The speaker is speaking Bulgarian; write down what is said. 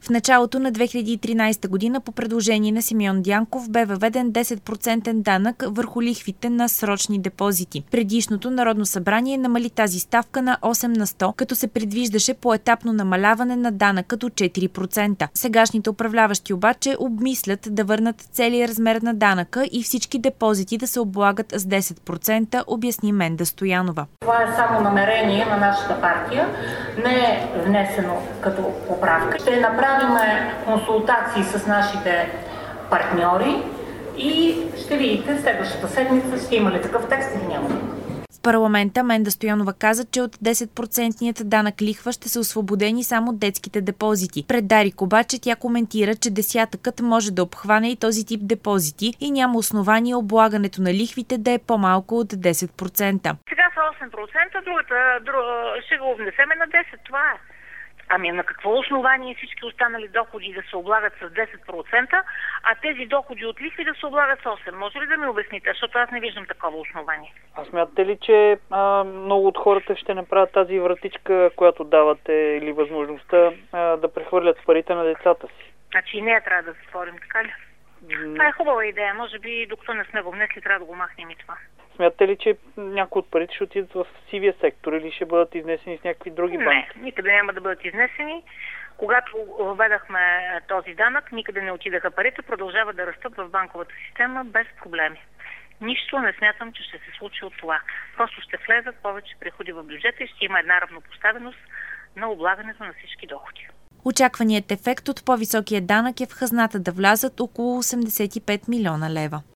В началото на 2013 година по предложение на Симеон Дянков бе въведен 10% данък върху лихвите на срочни депозити. Предишното Народно събрание намали тази ставка на 8 на 100, като се предвиждаше поетапно намаляване на данъка до 4%. Сегашните управляващи обаче обмислят да върнат целия размер на данъка и всички депозити да се облагат с 10%, обясни Менда Стоянова. Това е само намерение на нашата партия, не е внесено като поправка. Ще направим консултации с нашите партньори и ще видите следващата седмица ще има ли такъв текст или няма. В парламента Менда Стоянова каза, че от 10% данък лихва ще са освободени само детските депозити. Пред Дарик обаче тя коментира, че десятъкът може да обхване и този тип депозити и няма основание облагането на лихвите да е по-малко от 10%. Сега са 8%, ще го внесеме на 10%. Това е. Ами на какво основание всички останали доходи да се облагат с 10%, а тези доходи от лихви да се облагат с 8%? Може ли да ми обясните, защото аз не виждам такова основание? А смятате ли, че много от хората ще направят тази вратичка, която давате, или възможността да прехвърлят парите на децата си? Значи и нея трябва да затворим, така ли? Това е хубава идея. Може би докато не сме го внесли, трябва да го махнем и това. Смятате ли, че някои от парите ще отидат в сивия сектор или ще бъдат изнесени с някакви други банки? Не, никъде няма да бъдат изнесени. Когато въведахме този данък, никъде не отидаха парите, продължават да растат в банковата система без проблеми. Нищо не смятам, че ще се случи от това. Просто ще влезат повече приходи в бюджета и ще има една равнопоставеност на облагането на всички доходи. Очакваният ефект от по-високия данък е в хазната да влязат около 85 милиона лева.